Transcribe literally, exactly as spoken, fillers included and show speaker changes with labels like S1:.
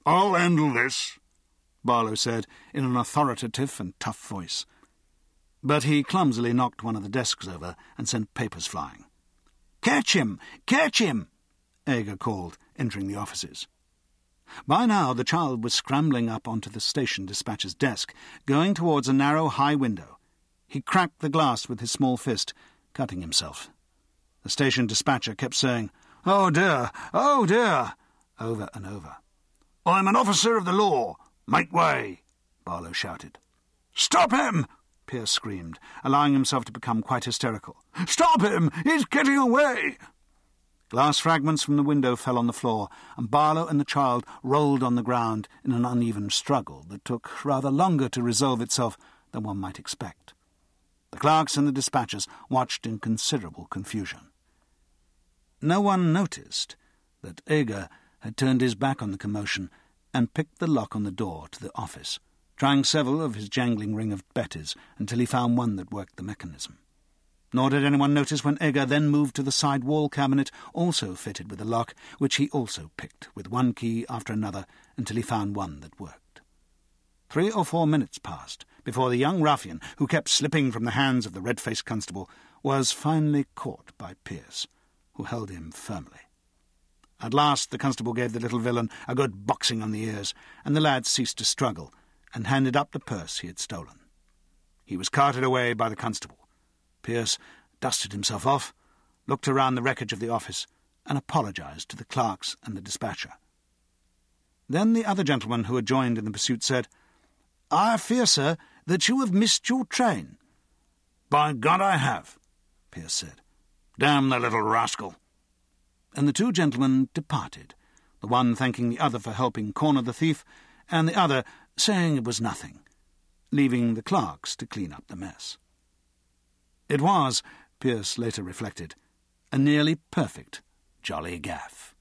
S1: "I'll handle this," Barlow said in an authoritative and tough voice. But he clumsily knocked one of the desks over and sent papers flying. "Catch him! Catch him!" Ager called, entering the offices. By now the child was scrambling up onto the station dispatcher's desk, going towards a narrow high window. He cracked the glass with his small fist, cutting himself. The station dispatcher kept saying, "Oh dear, oh dear," over and over. "I'm an officer of the law. Make way," Barlow shouted. "Stop him!" Pierce screamed, allowing himself to become quite hysterical. "Stop him! He's getting away!" Glass fragments from the window fell on the floor, and Barlow and the child rolled on the ground in an uneven struggle that took rather longer to resolve itself than one might expect. The clerks and the dispatchers watched in considerable confusion. No one noticed that Ager had turned his back on the commotion and picked the lock on the door to the office, trying several of his jangling ring of betties until he found one that worked the mechanism. Nor did anyone notice when Ager then moved to the side wall cabinet, also fitted with a lock, which he also picked, with one key after another, until he found one that worked. Three or four minutes passed before the young ruffian, who kept slipping from the hands of the red-faced constable, was finally caught by Pierce, who held him firmly. At last the constable gave the little villain a good boxing on the ears, and the lad ceased to struggle, and handed up the purse he had stolen. He was carted away by the constable. Pierce dusted himself off, looked around the wreckage of the office, and apologised to the clerks and the dispatcher. Then the other gentleman who had joined in the pursuit said, "I fear, sir, that you have missed your train." "By God, I have," Pierce said. "Damn the little rascal." And the two gentlemen departed, the one thanking the other for helping corner the thief, and the other saying it was nothing, leaving the clerks to clean up the mess. It was, Pierce later reflected, a nearly perfect jolly gaff.